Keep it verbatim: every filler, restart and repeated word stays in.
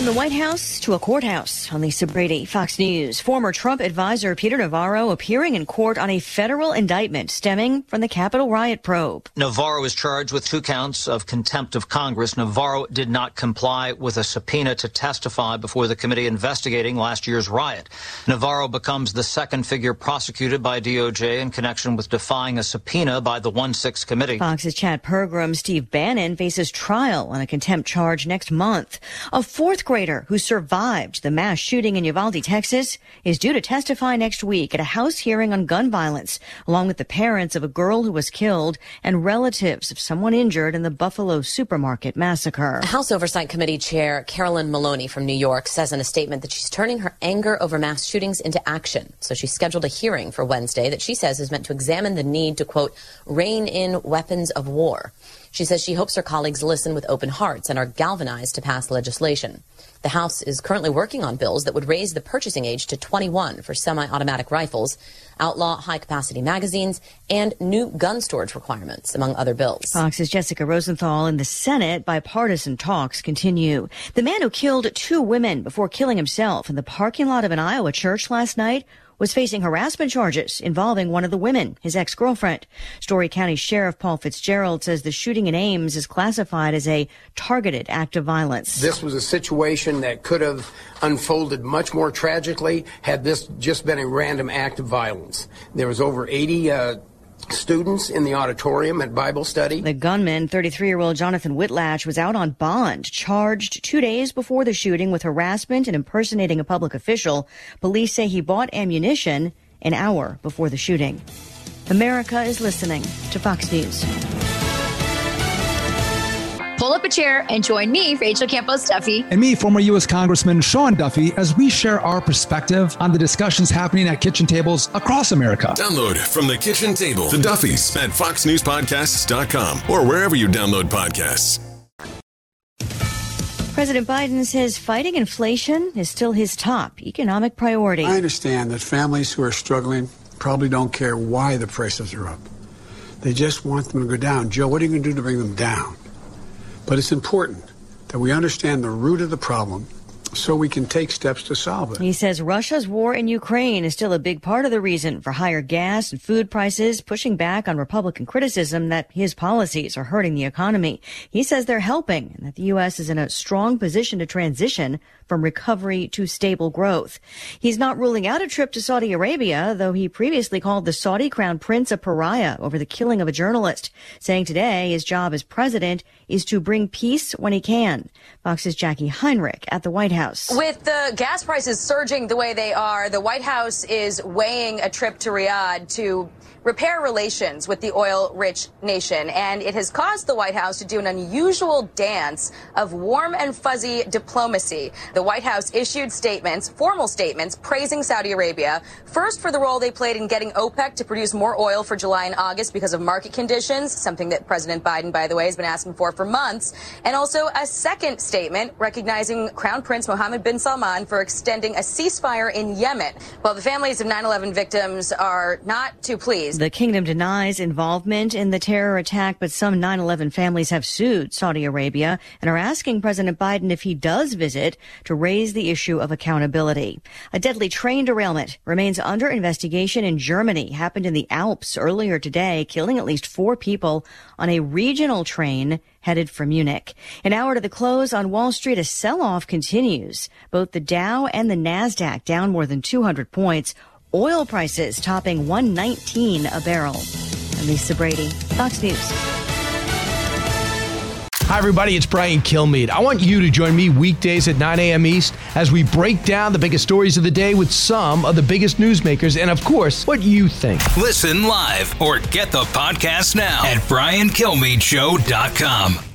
From the White House to a courthouse, on Lisa Brady, Fox News. Former Trump advisor Peter Navarro appearing in court on a federal indictment stemming from the Capitol riot probe. Navarro is charged with two counts of contempt of Congress. Navarro did not comply with a subpoena to testify before the committee investigating last year's riot. Navarro becomes the second figure prosecuted by D O J in connection with defying a subpoena by the one six committee. Fox's Chad Pergram, Steve Bannon, faces trial on a contempt charge next month. A fourth grader who survived the mass shooting in Uvalde, Texas, is due to testify next week at a House hearing on gun violence, along with the parents of a girl who was killed and relatives of someone injured in the Buffalo supermarket massacre. House Oversight Committee Chair Carolyn Maloney from New York says in a statement that she's turning her anger over mass shootings into action. So she scheduled a hearing for Wednesday that she says is meant to examine the need to, quote, rein in weapons of war. She says she hopes her colleagues listen with open hearts and are galvanized to pass legislation. The House is currently working on bills that would raise the purchasing age to twenty-one for semi-automatic rifles, outlaw high-capacity magazines, and new gun storage requirements, among other bills. Fox's Jessica Rosenthal. In the Senate, bipartisan talks continue. The man who killed two women before killing himself in the parking lot of an Iowa church last night was facing harassment charges involving one of the women, his ex-girlfriend. Story County Sheriff Paul Fitzgerald says the shooting in Ames is classified as a targeted act of violence. This was a situation that could have unfolded much more tragically had this just been a random act of violence. There was over eighty uh, students in the auditorium at Bible study. The gunman, thirty-three-year-old Jonathan Whitlatch, was out on bond, charged two days before the shooting with harassment and impersonating a public official. Police say he bought ammunition an hour before the shooting. America is listening to Fox News. Pull up a chair and join me, Rachel Campos Duffy. And me, former U S Congressman Sean Duffy, as we share our perspective on the discussions happening at kitchen tables across America. Download From the Kitchen Table, The Duffys at fox news podcasts dot com or wherever you download podcasts. President Biden says fighting inflation is still his top economic priority. I understand that families who are struggling probably don't care why the prices are up. They just want them to go down. Joe, what are you going to do to bring them down? But it's important that we understand the root of the problem so we can take steps to solve it. He says Russia's war in Ukraine is still a big part of the reason for higher gas and food prices, pushing back on Republican criticism that his policies are hurting the economy. He says they're helping and that the U S is in a strong position to transition from recovery to stable growth. He's not ruling out a trip to Saudi Arabia, though he previously called the Saudi crown prince a pariah over the killing of a journalist, saying today his job as president is to bring peace when he can. Fox's Jackie Heinrich at the White House. With the gas prices surging the way they are, the White House is weighing a trip to Riyadh to repair relations with the oil-rich nation, and it has caused the White House to do an unusual dance of warm and fuzzy diplomacy. The White House issued statements, formal statements, praising Saudi Arabia, first for the role they played in getting OPEC to produce more oil for July and August because of market conditions, something that President Biden, by the way, has been asking for for months, and also a second statement recognizing Crown Prince Mohammed bin Salman for extending a ceasefire in Yemen. Well, the families of nine eleven victims are not too pleased. The kingdom denies involvement in the terror attack, but some nine eleven families have sued Saudi Arabia and are asking President Biden, if he does visit, to raise the issue of accountability. A deadly train derailment remains under investigation in Germany. Happened in the Alps earlier today, killing at least four people on a regional train headed for Munich. An hour to the close on Wall Street, a sell-off continues. Both the Dow and the NASDAQ down more than two hundred points. Oil prices topping one nineteen a barrel. I'm Lisa Brady, Fox News. Hi, everybody. It's Brian Kilmeade. I want you to join me weekdays at nine a.m. East as we break down the biggest stories of the day with some of the biggest newsmakers and, of course, what you think. Listen live or get the podcast now at brian kilmeade show dot com.